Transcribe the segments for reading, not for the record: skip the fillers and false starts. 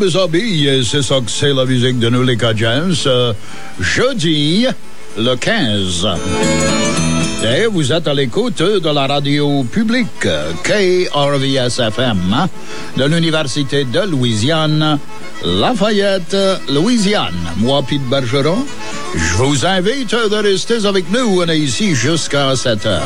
mes amis, c'est ça que c'est la musique de nous les Cajuns. Jeudi, le 15. Et vous êtes à l'écoute de la radio publique KRVS-FM de l'Université de Louisiane, Lafayette, Louisiane. Moi, Pete Bergeron, je vous invite de rester avec nous. On est ici jusqu'à 7 heures.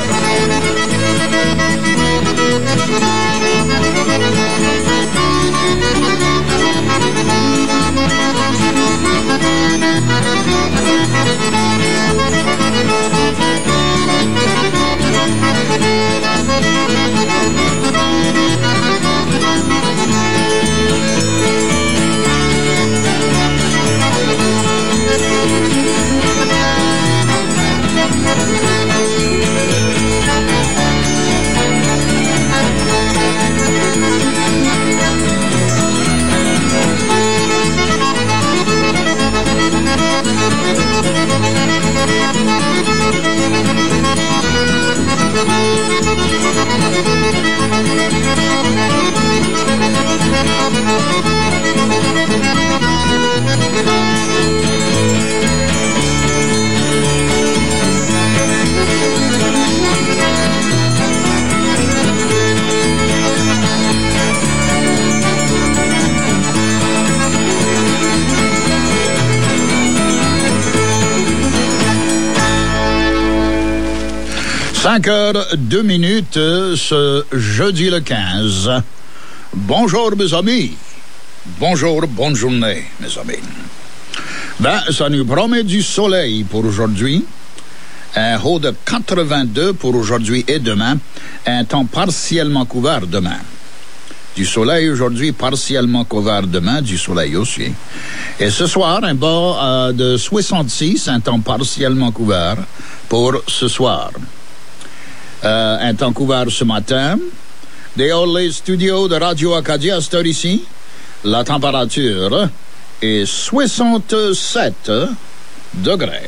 Cinq heures, 2 minutes, ce jeudi le 15. Bonjour, mes amis. Bonjour, bonne journée, mes amis. Ça nous promet du soleil pour aujourd'hui. Un haut de 82 pour aujourd'hui et demain. Un temps partiellement couvert demain. Du soleil aujourd'hui, partiellement couvert demain, du soleil aussi. Et ce soir, un bas de 66, un temps partiellement couvert pour ce soir. Un temps couvert ce matin. Dehors les studios de Radio Acadia, c'est ici. La température est 67 degrés.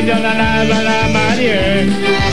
la manière.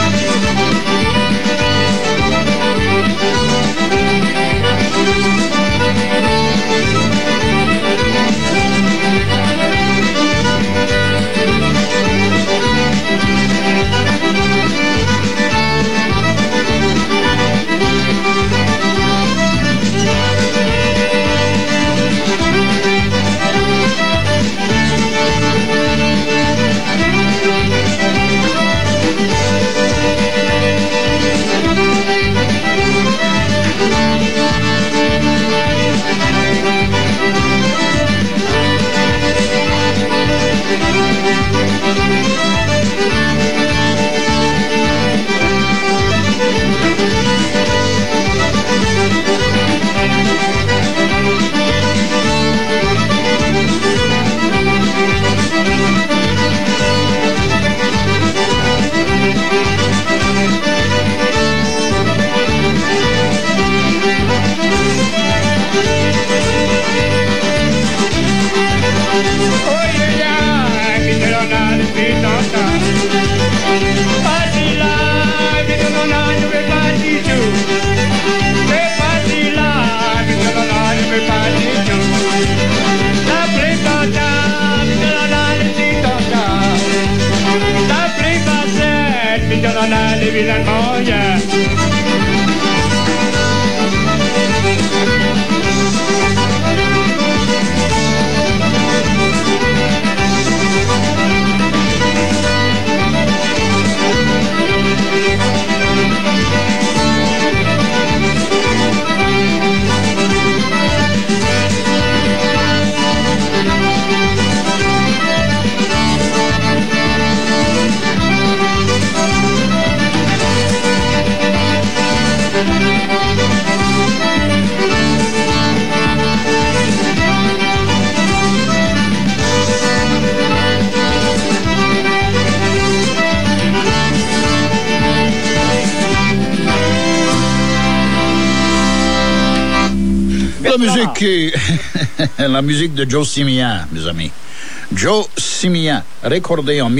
La musique de Joe Simian, mes amis. Joe Simian, recordé en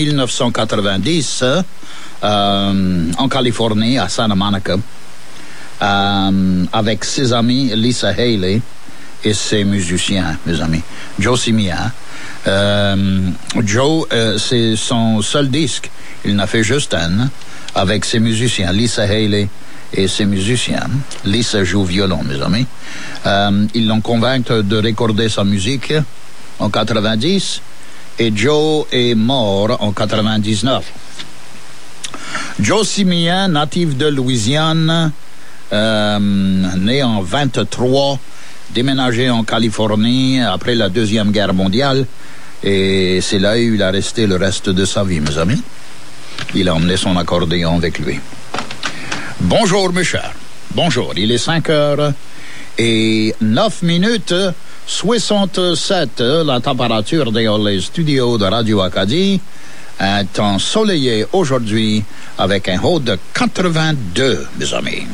1990 en Californie, à Santa Monica, avec ses amis Lisa Haley et ses musiciens, mes amis. Joe Simian. Joe, c'est son seul disque. Il n'a fait juste un, avec ses musiciens, Lisa Haley et ses musiciens. Lisa joue violon, mes amis. Ils l'ont convaincu de recorder sa musique en 90 et Joe est mort en 99. Joe Simian, natif de Louisiane, né en 23, déménagé en Californie après la Deuxième Guerre mondiale et c'est là où il a resté le reste de sa vie, mes amis. Il a emmené son accordéon avec lui. Bonjour, mes chers. Bonjour, il est 5h et 9 minutes 67, la température dans les studios de Radio Acadie. Un temps soleillé aujourd'hui avec un haut de 82, mes amis.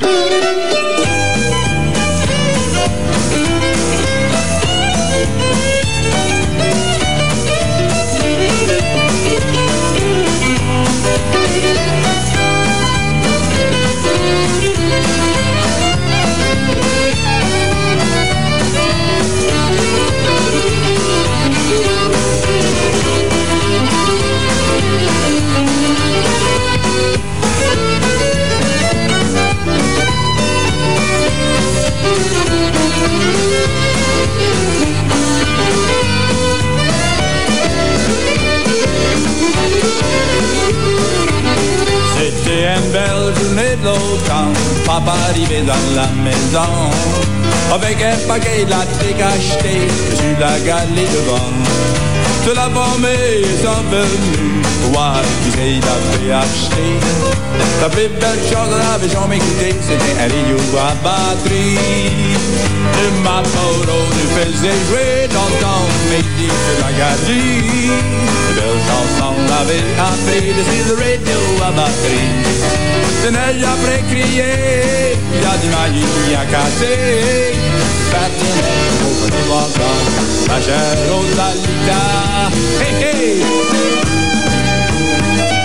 Papa arrivait dans la maison avec un paquet de latte acheté sur la galerie devant. Toute la famille sont venus voir qui c'est l'avait acheté. La plus belle chose à la maison m'écouter, c'était un radio à batterie. Et ma photo nous faisait jouer dans le temps, mais dit de la galerie. Les belles chansons l'avaient appris de sur le radio à batterie. Se neige après crier, il y a du maillis à casser. Patinette au petit volcan, ma chère Rosalita. Hey, hey!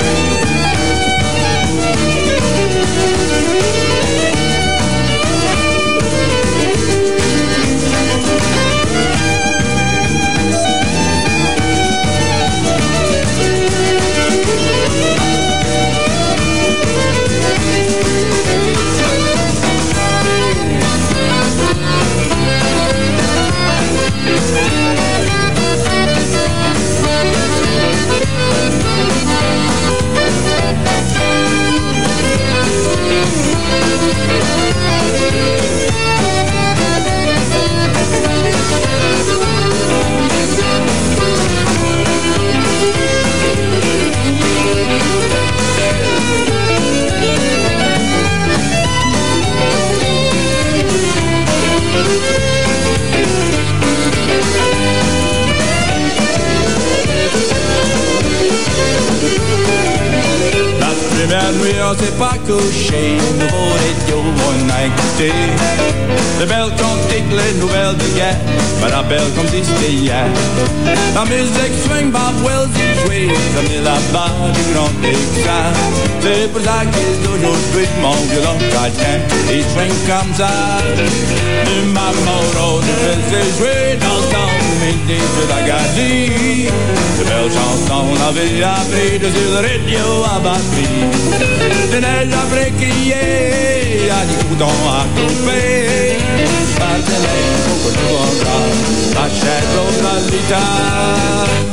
s'est pas couché, nouveau radio on a écouté. Les belles cantiques, les nouvelles de guerre, me rappellent comme si c'était hier. La musique swing, Bob Wells y jouait, comme il là-bas du grand écran. C'est pour ça qu'aujourd'hui mon violon chacun, il swing comme ça. Du Marlboro, je faisais jouer dans le temps, midi de la galerie. De belles chansons, on avait appris dessus le radio à batterie. De neige après crier, à des coudons à couper. Partenaire, beaucoup de contrats, la chaise au la guitare.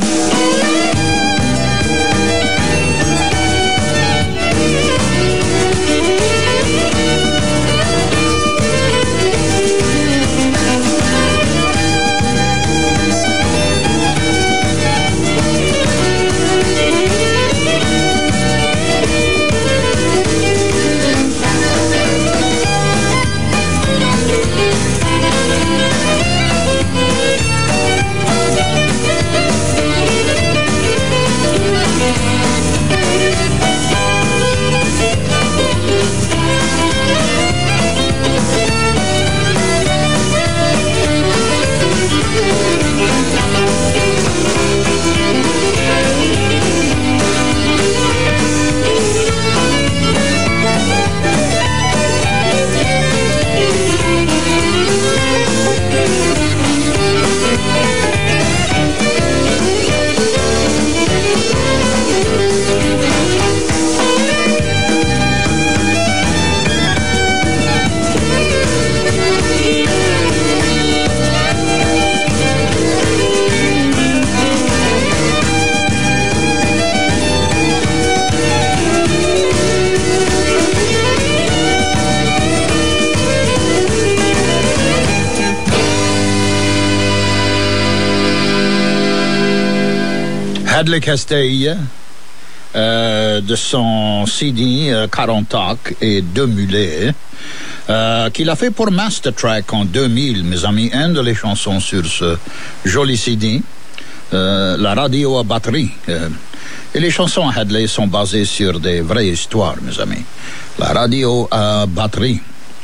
Hadley Castille, de son CD 40 Arcs et 2 mulets, qu'il a fait pour Mastertrack en 2000, mes amis, une de les chansons sur ce joli CD, la radio à batterie. Et les chansons à Hadley sont basées sur des vraies histoires, mes amis. La radio à batterie,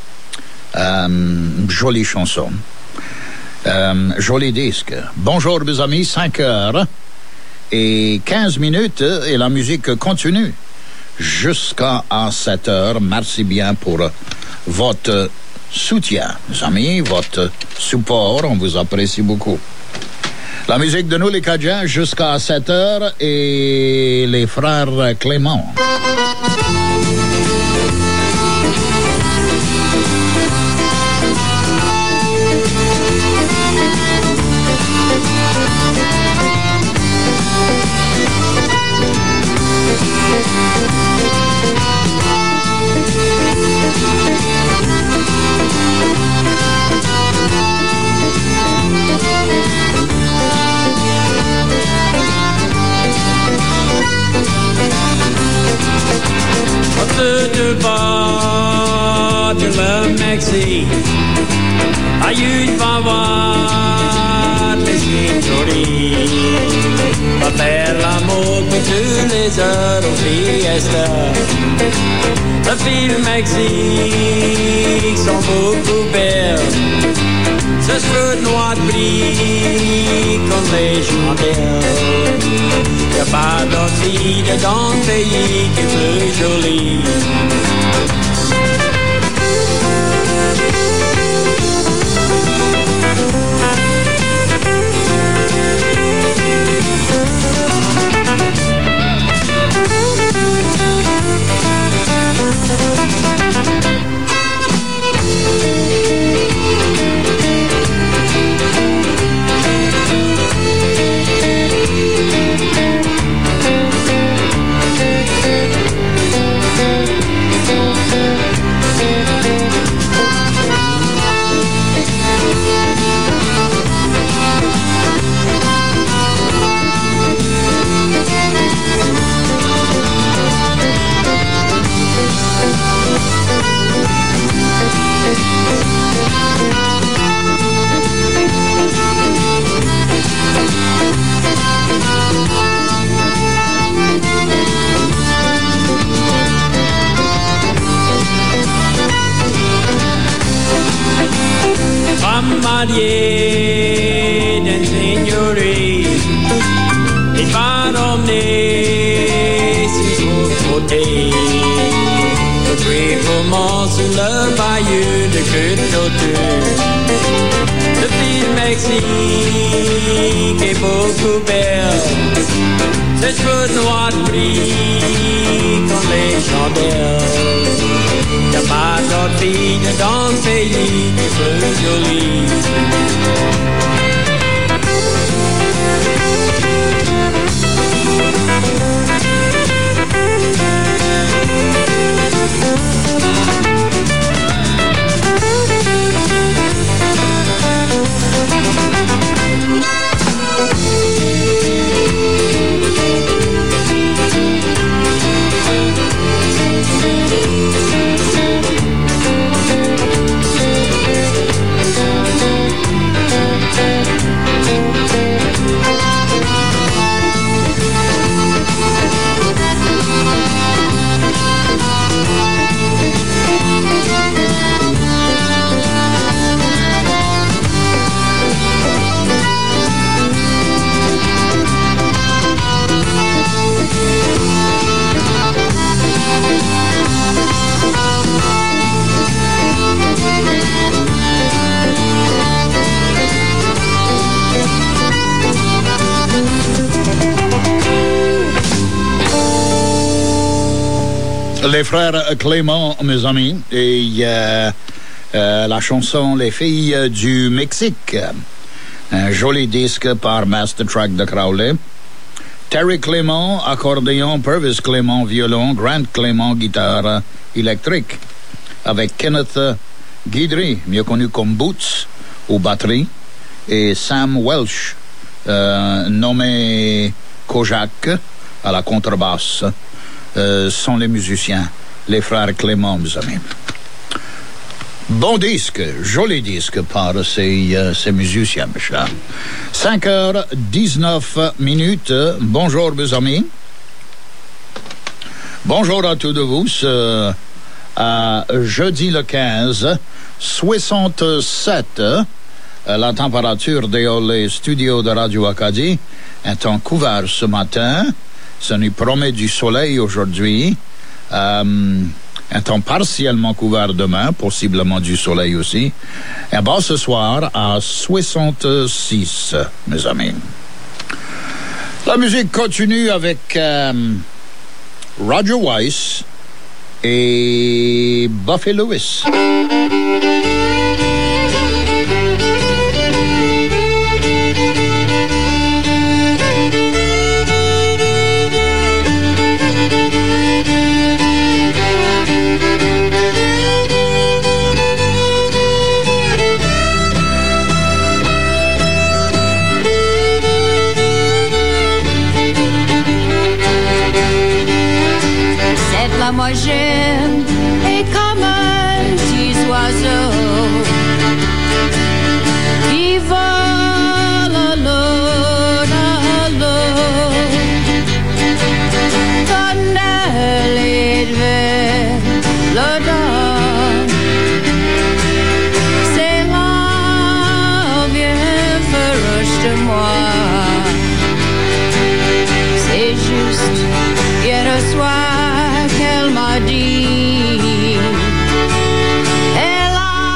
jolie chanson, joli disque. Bonjour, mes amis, 5h. Et 15 minutes et la musique continue jusqu'à 7h. Merci bien pour votre soutien, mes amis, votre support. On vous apprécie beaucoup. La musique de nous, les Cajuns, jusqu'à 7h et les frères Clément. Mexique, aïe, va voir les chinchoris, va faire l'amour que tous les heures au fiesta. Les filles du Mexique sont beaucoup belles, ce cheveux noirs brillent comme les chandelles. Y'a pas d'autre fille dans le pays qui est plus jolie. marié d'un seigneurier. Il va emmener sur son côté. Le bruit commence sur le bayou de Côte-Nord. Le film Mexique est beaucoup belle. Ses cheveux noirs brillent comme les chandelles. Y'a pas d'autre fille dans le pays qui plus jolie. Les frères Clément, mes amis, et la chanson Les filles du Mexique. Un joli disque par Master Track de Crowley. Terry Clément, accordéon, Purvis Clément, violon, Grant Clément, guitare électrique. Avec Kenneth Guidry, mieux connu comme Boots, aux batteries, et Sam Welsh, nommé Kojak, à la contrebasse. Sont les musiciens, les frères Clément, mes amis. Bon disque, joli disque par ces musiciens, mes chers. 5h19. Bonjour, mes amis. Bonjour à tous de vous. À jeudi le 15, 67. La température dans les studios de Radio Acadie est en couvert ce matin. Ça nous promet du soleil aujourd'hui. Un temps partiellement couvert demain, possiblement du soleil aussi. Et bon, ce soir, à 66, mes amis. La musique continue avec Roger Weiss et Buffy Lewis. Moi j'aime et comme un petit oiseau qui vole à l'eau, tonnelle et vers l'odeur. C'est là bien farouche de moi. C'est juste hier soir qu'elle m'a dit, elle a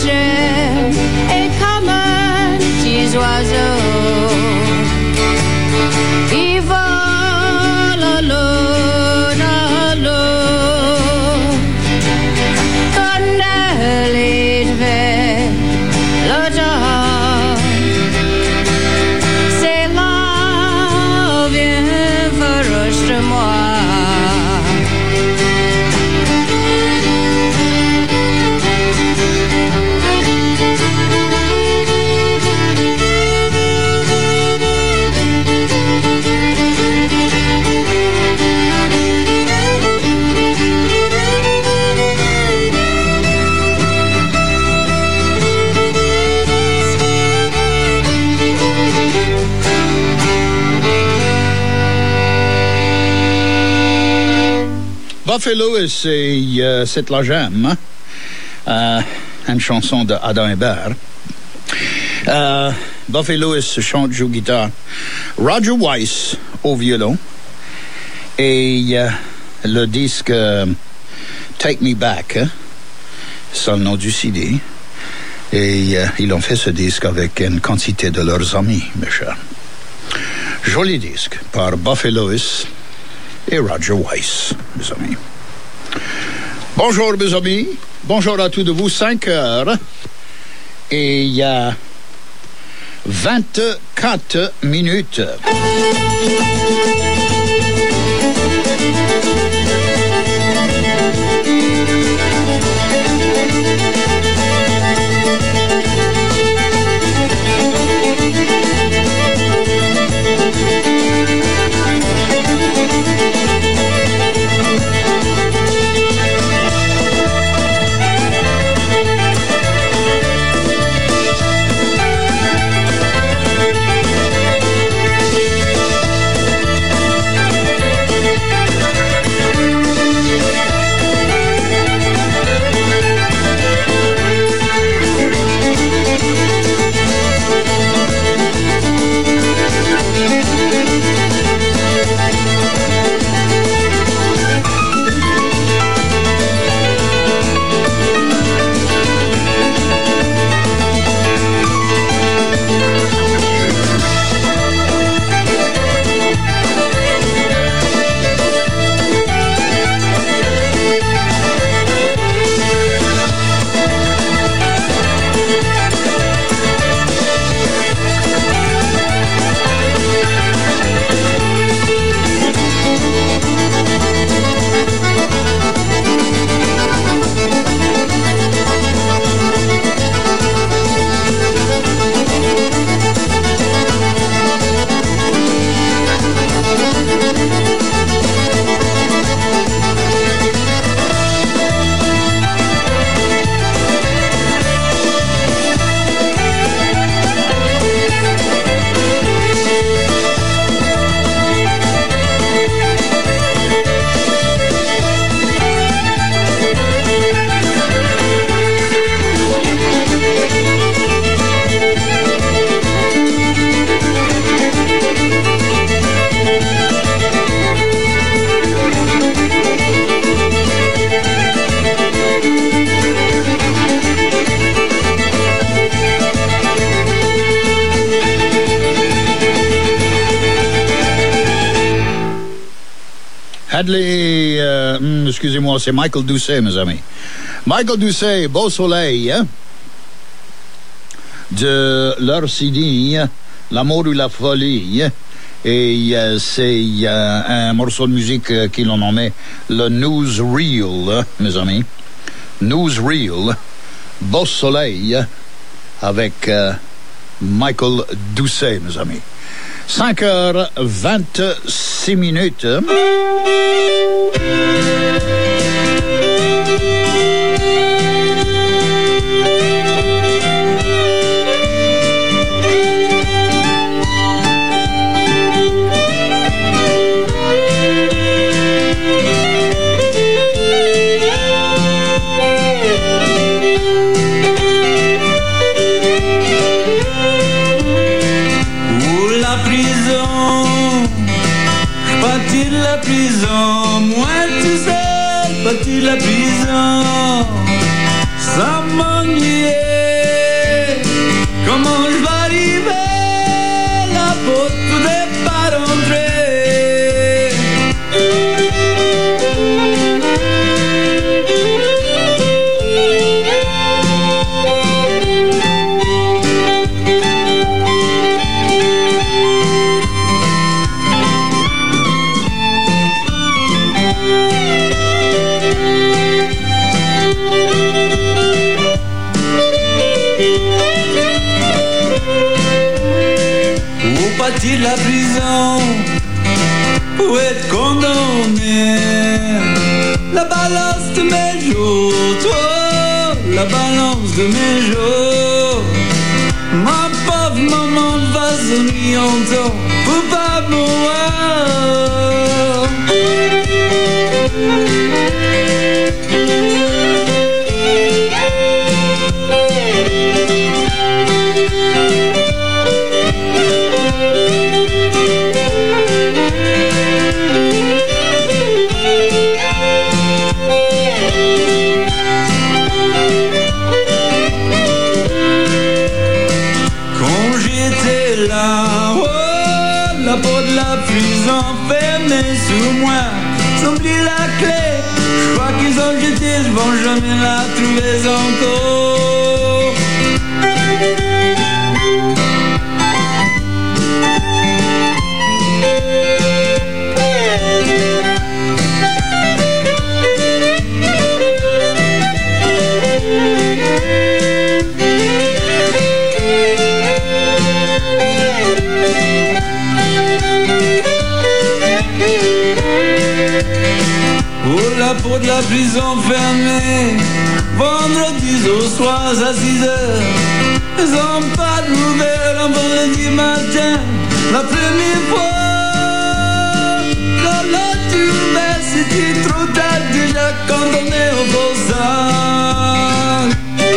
j'aime et comme un petit oiseau qui vole à l'eau candele dve l'odore c'est là vient farouche de moi. Buffalo, c'est la j'aime, une chanson de Adam Hébert. Buffy Lewis chante, joue guitare, Roger Weiss au violon, et le disque Take Me Back, c'est le nom du CD, et ils ont fait ce disque avec une quantité de leurs amis, mes chers. Joli disque par Buffy Lewis et Roger Weiss, mes amis. Bonjour, mes amis. Bonjour à tous de vous. 5 heures. Et il y a 24 minutes. Hadley, excusez-moi, c'est Michael Doucet, mes amis. Michael Doucet, Beau Soleil, hein? De leur CD, L'amour ou la folie. Et c'est un morceau de musique qu'ils ont nommé le Newsreel, mes amis. Newsreel, Beau Soleil, avec Michael Doucet, mes amis. 5h26. La prison, moi tu sais, parti de la prison pour être condamné. La balance de mes jours, toi, la balance de mes jours. Ma pauvre maman va sonner en temps pour pas mourir. Enfermés sous moi, sans oublier la clé. Je crois qu'ils ont jeté, je vais jamais la trouver encore. Pour de la prison fermée, vendredi au soir à 6 heures. Ils ont pas de nouvelles en vendredi matin. La première fois, quand la tournée, c'était trop tard déjà quand on est au Beaux-Arts.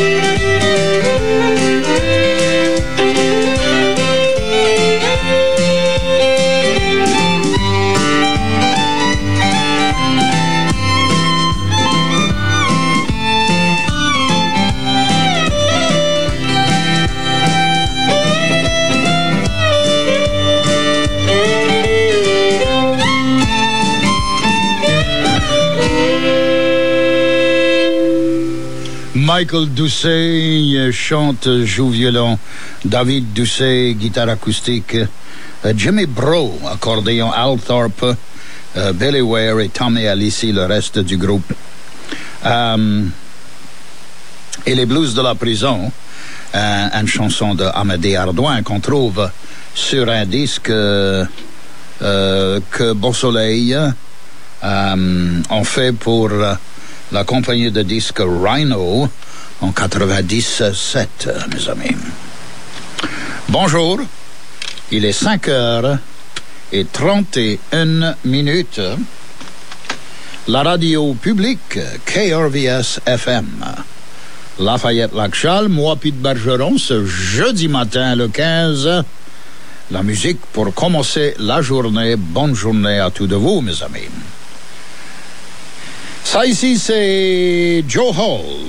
Michael Doucet chante, joue violon, David Doucet, guitare acoustique, Jimmy Bro, accordéon, Al Thorpe, Billy Ware et Tommy Alici, le reste du groupe. Et les blues de la prison, une chanson de Amédée Ardouin qu'on trouve sur un disque que Beau Soleil ont fait pour la compagnie de disques Rhino en 97, mes amis. Bonjour, il est 5h31. La radio publique KRVS FM. Lafayette-Lac-Charles, moi, Pete Bergeron, ce jeudi matin, le 15. La musique pour commencer la journée. Bonne journée à tous de vous, mes amis. Ça ici, c'est Joe Hall.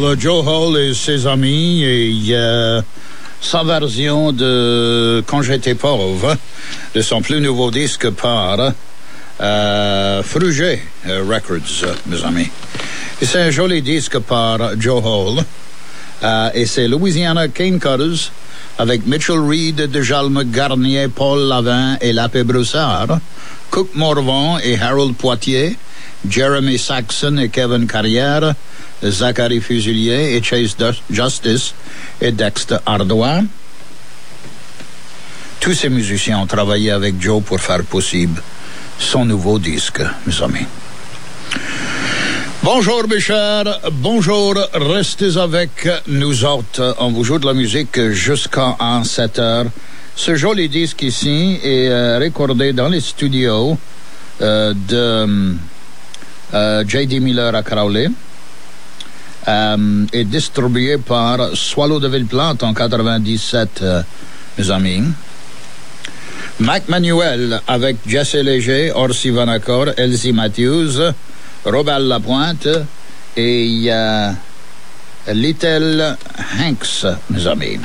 Joe Hall et ses amis et sa version de Quand j'étais pauvre, de son plus nouveau disque par Fruget Records, mes amis. Et c'est un joli disque par Joe Hall. Et c'est Louisiana Cane Cutters avec Mitchell Reed, Dejalme Garnier, Paul Lavin et Lapé Broussard, Cook Morvan et Harold Poitier, Jeremy Saxon et Kevin Carrière, Zachary Fusilier et Chase Justice et Dexter Ardois. Tous ces musiciens ont travaillé avec Joe pour faire possible son nouveau disque, mes amis. Bonjour mes chers, bonjour, restez avec nous autres. On vous joue de la musique jusqu'à 7 heures. Ce joli disque ici est recordé dans les studios de J.D. Miller à Crowley et distribué par Swallow de Villeplante en 97, mes amis. Mac Manuel avec Jesse Léger, Orsi Vanacor, Elsie Matthews, Robert Lapointe et Little Hanks, mes amis.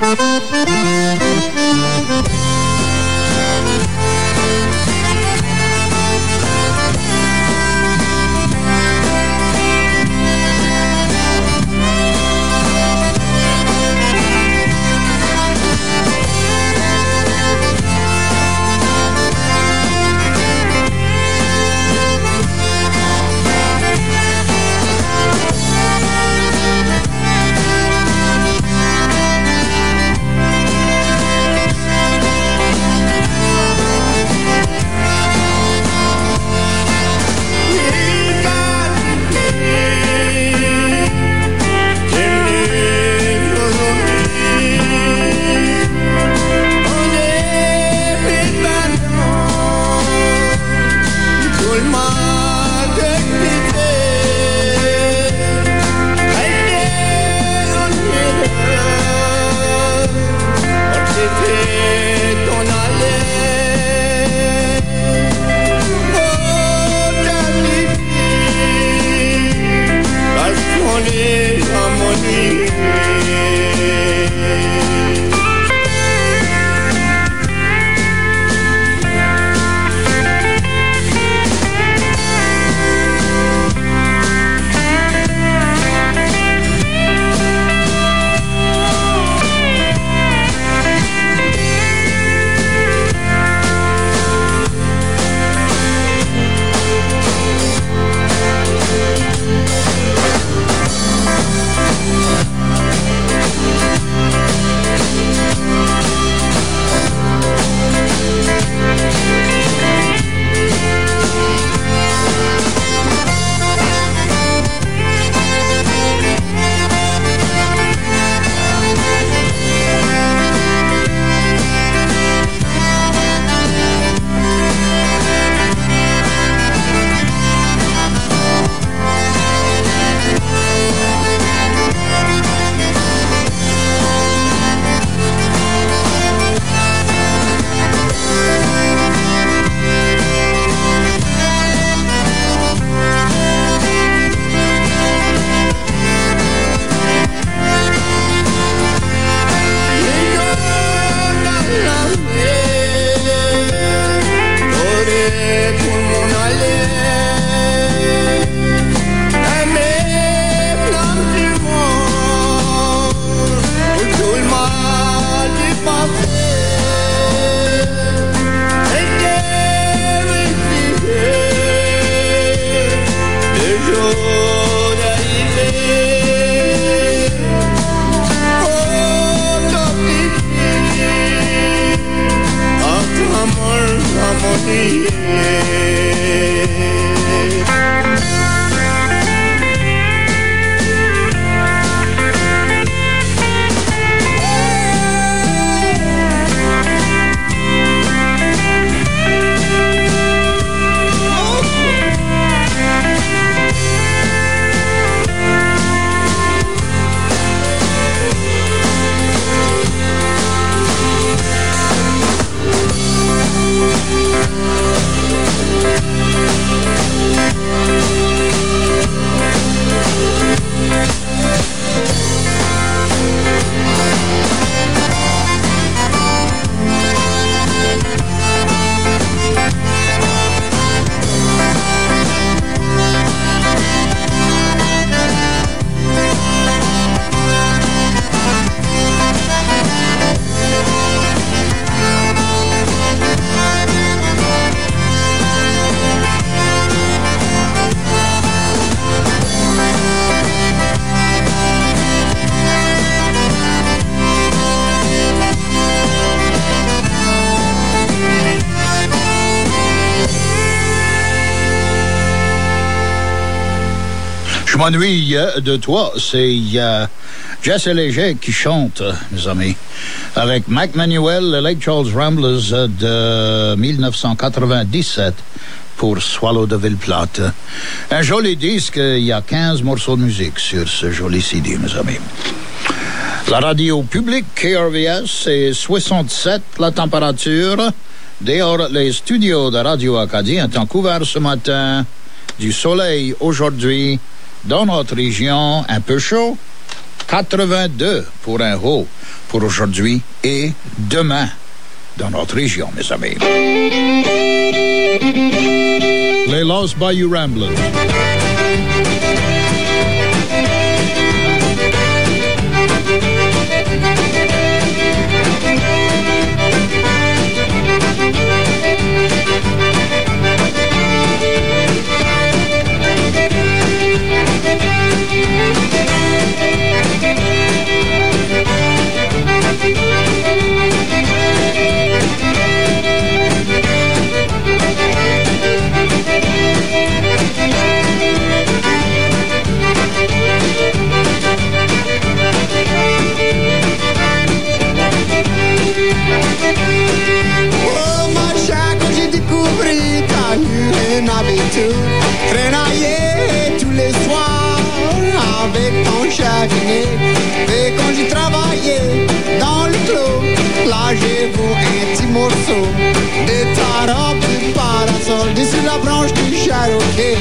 m'ennuie de toi, c'est Jesse Léger qui chante, mes amis, avec Mac Manuel et Lake Charles Ramblers de 1997 pour Swallow de Ville-Plate. Un joli disque, il y a 15 morceaux de musique sur ce joli CD, mes amis. La radio publique KRVS, c'est 67 la température. Dehors, les studios de Radio Acadie sont couverts ce matin. Du soleil aujourd'hui. Dans notre région, un peu chaud. 82 pour un haut pour aujourd'hui et demain dans notre région, mes amis. Les Lost Bayou Ramblers. Frenailler tous les soirs avec ton chagrin. Et quand j'ai travaillé dans le clos, là j'ai vu un petit morceau de ta robe de parasol dessus la branche du Cherokee.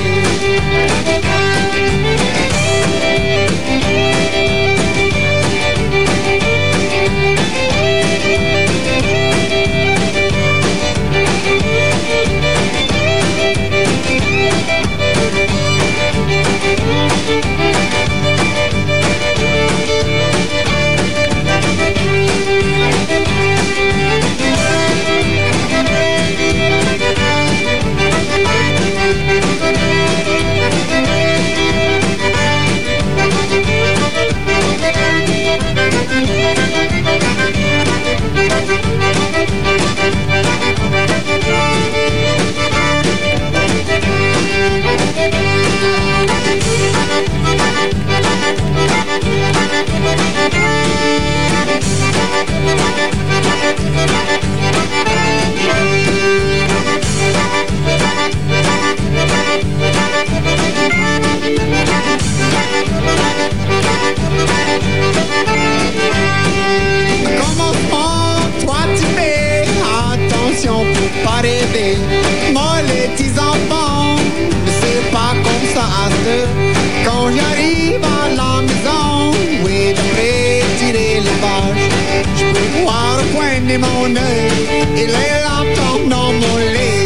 Moi les petits enfants, c'est pas comme ça à ce. Quand j'arrive à la maison, oui, d'après tirer les vaches, je peux voir au coin de mon œil et les lampes dans mon lit.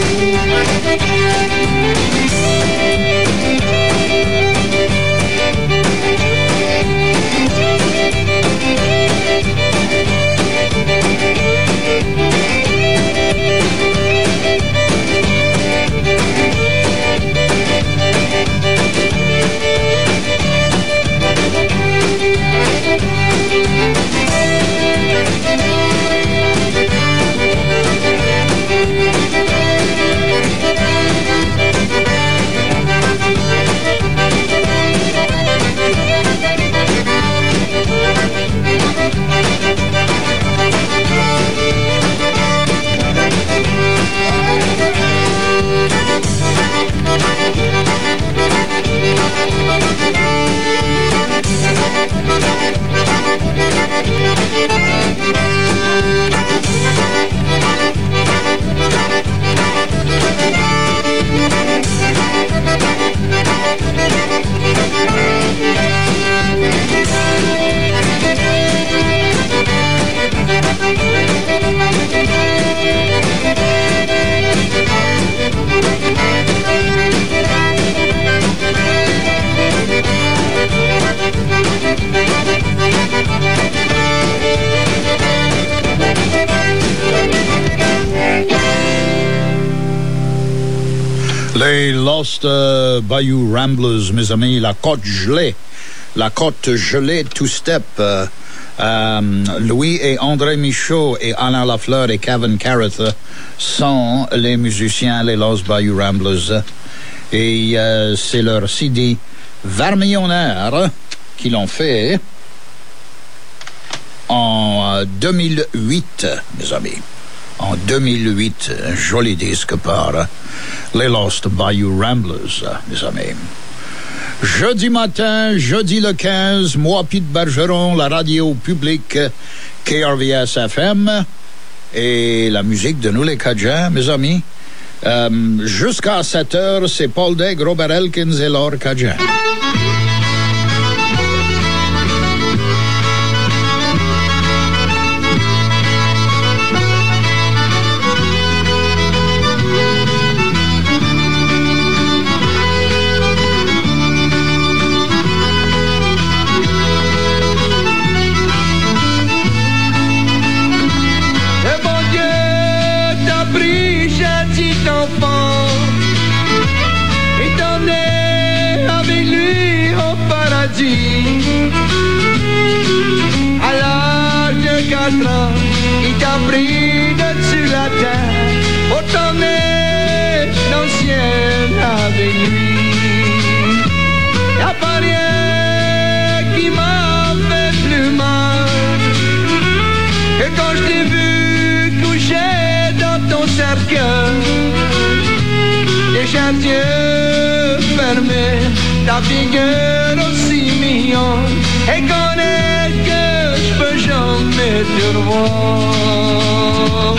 Les Lost Bayou Ramblers, mes amis, la côte gelée two-step. Louis et André Michaud et Alain Lafleur et Kevin Carruth sont les musiciens, les Lost Bayou Ramblers. Et c'est leur CD Vermillionnaire qui l'ont fait en 2008, mes amis. En 2008, un joli disque par les Lost Bayou Ramblers, mes amis. Jeudi matin, jeudi le 15, moi, Pete Bergeron, la radio publique KRVS FM et la musique de nous les Cajuns, mes amis. Jusqu'à 7h, c'est Paul Degg, Robert Elkins et Laure Cajun. À l'âge de 4 ans, il t'a pris dessus la terre pour t'emmener dans le ciel avec lui. Y'a pas rien qui m'a fait plus mal que quand je t'ai vu coucher dans ton cercueil. Les yeux fermés, ta figure aussi mignonne, et connaître que je peux jamais te revoir.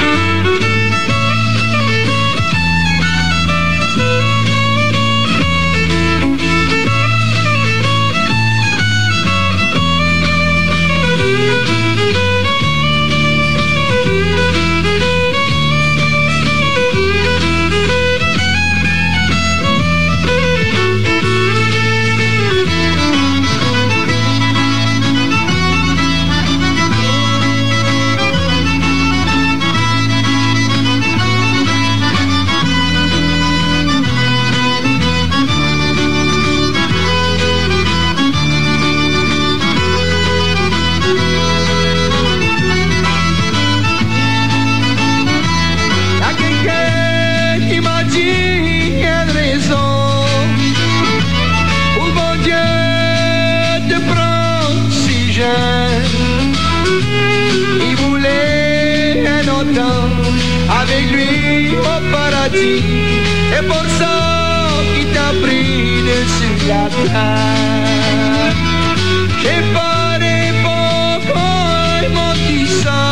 Avec lui au paradis, et pour ça qu'il t'a pris dessus la terre. J'ai pas d'époque quand ils m'ont dit ça,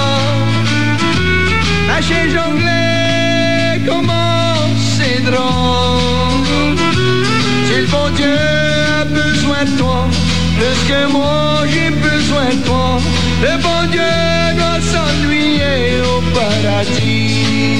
mais j'ai jonglé comment c'est drôle. Si le bon Dieu a besoin de toi, plus que moi j'ai besoin de toi, le bon Dieu doit s'ennuyer au paradis.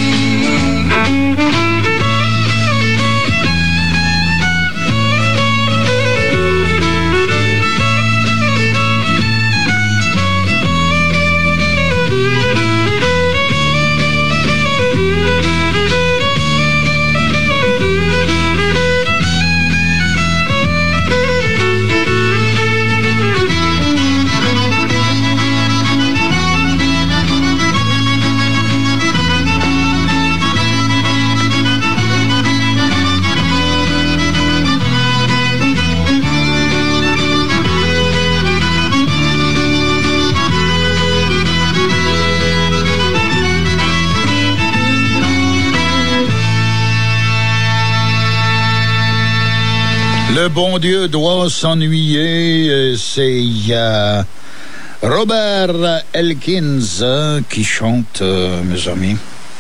Le bon Dieu doit s'ennuyer, c'est Robert Elkins qui chante, mes amis.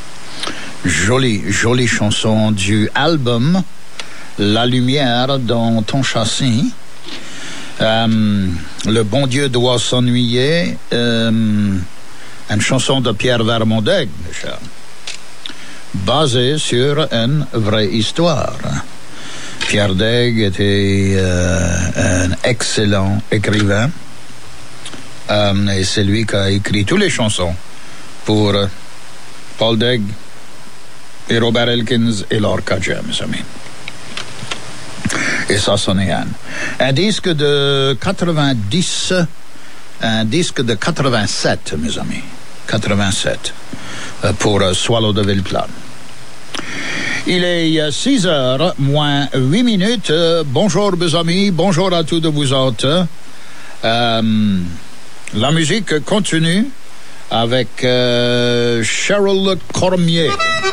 Jolie chanson du album La lumière dans ton châssis. Le bon Dieu doit s'ennuyer, une chanson de Pierre Vermondeg, mes chers, basée sur une vraie histoire. Pierre Degg était un excellent écrivain et c'est lui qui a écrit toutes les chansons pour Paul Degg et Robert Elkins et Laure Cajun, mes amis. Et ça, c'en est un disque de 90, un disque de 87, mes amis. 87 pour Swallow de Villeplane. Il est 6 heures, moins 8 minutes. Bonjour, mes amis. Bonjour à tous de vous autres. La musique continue avec Cheryl Cormier.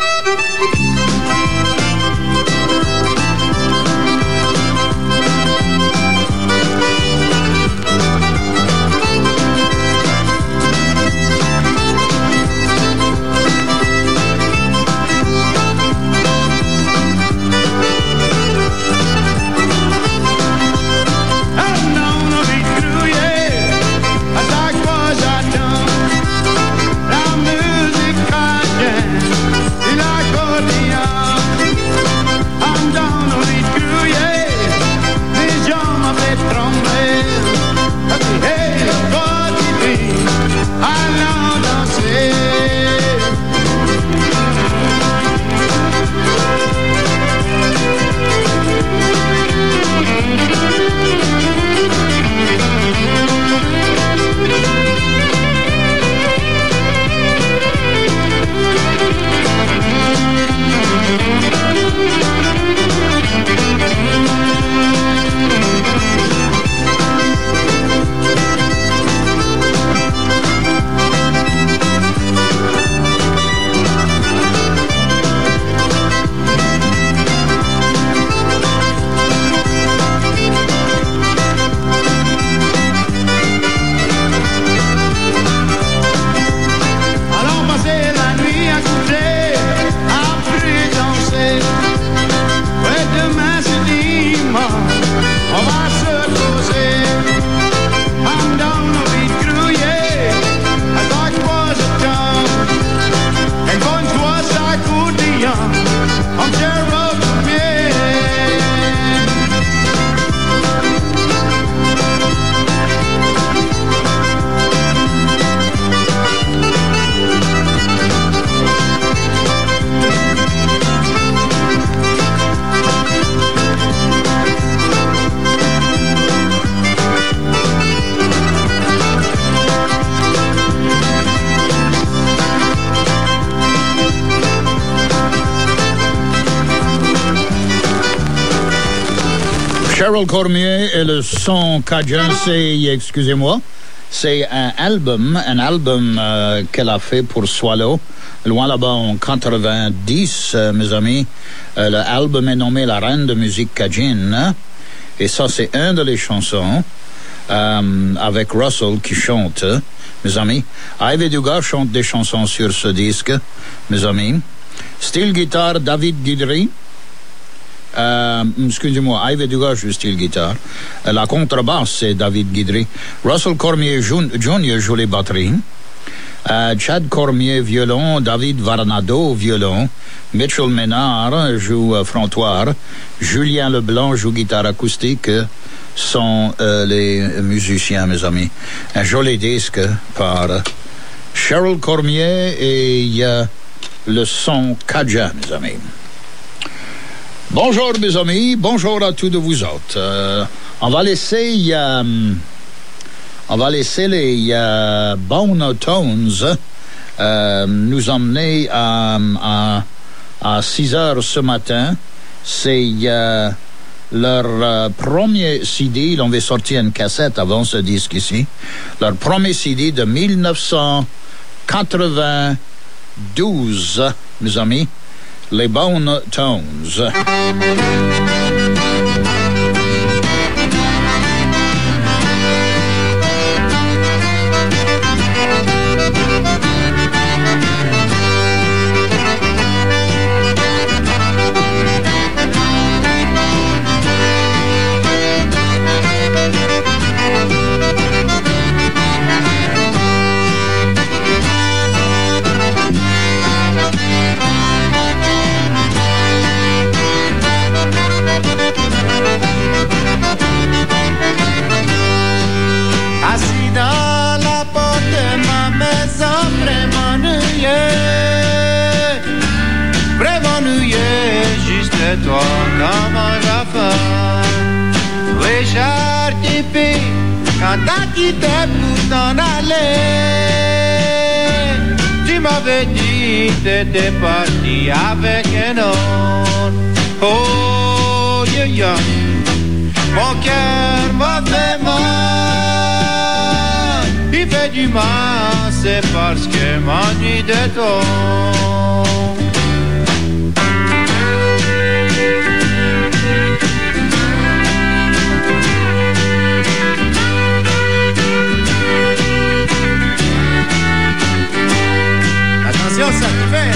Cheryl Cormier et le son cajun, c'est un album qu'elle a fait pour Swallow, loin là-bas en 90, mes amis. L'album est nommé La Reine de musique cajun, et ça c'est un de les chansons avec Russell qui chante, mes amis. Ivy Dugas chante des chansons sur ce disque, mes amis. Style guitare, David Guidry. Excusez-moi, Ivy Dugas joue style guitare. La contrebasse, c'est David Guidry. Russell Cormier Jr. joue les batteries. Chad Cormier, violon. David Varnado, violon. Mitchell Ménard joue frontoir. Julien Leblanc joue guitare acoustique. Sont les musiciens, mes amis. Un joli disque par Cheryl Cormier et le son cajun, mes amis. Bonjour mes amis, bonjour à tous de vous autres. On va laisser les Bone Tones nous emmener à 6 heures ce matin. C'est leur premier CD. Ils ont sorti une cassette avant ce disque ici. Leur premier CD de 1992, mes amis. Les Bone Tones. Toi comme un enfant, oui, Chartipi, quand t'as quitté pour t'en aller, tu m'as m'avais dit t'étais parti avec un autre. Oh, yeah, yeah. Mon cœur m'a fait mal. Il fait du mal, c'est parce que m'ennuie de toi. Attention, ça te fait.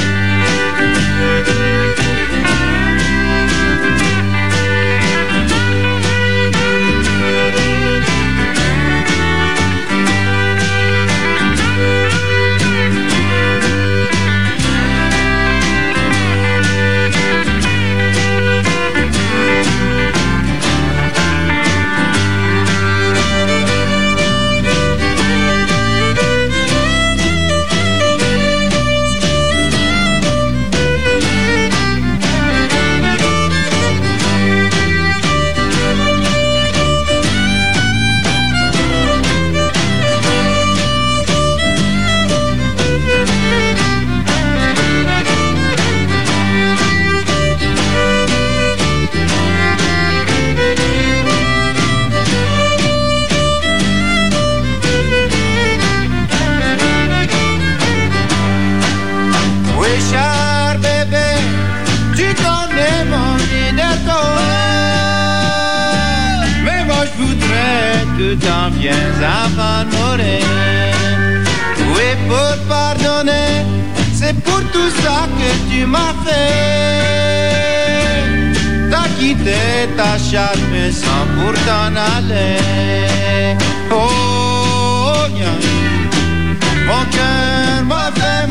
T'en viens à m'honorer. Oui, pour pardonner, c'est pour tout ça que tu m'as fait. T'as quitté ta chatte mais sans pour t'en aller. Oh, yeah. Mon cœur m'a fait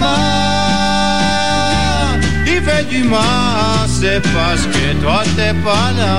mal. Il fait du mal, c'est parce que toi t'es pas là.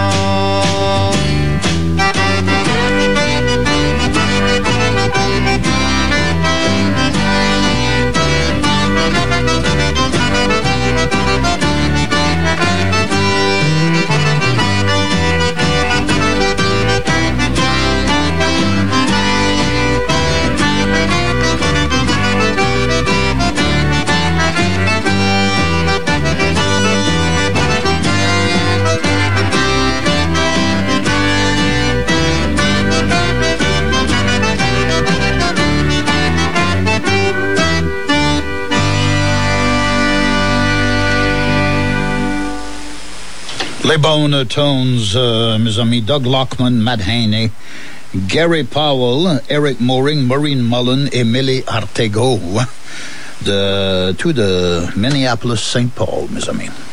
Les Bone Tones, mes amis, Doug Lockman, Matt Haney, Gary Powell, Eric Mooring, Maureen Mullen et Millie Artego, tout de Minneapolis, St. Paul, mes amis.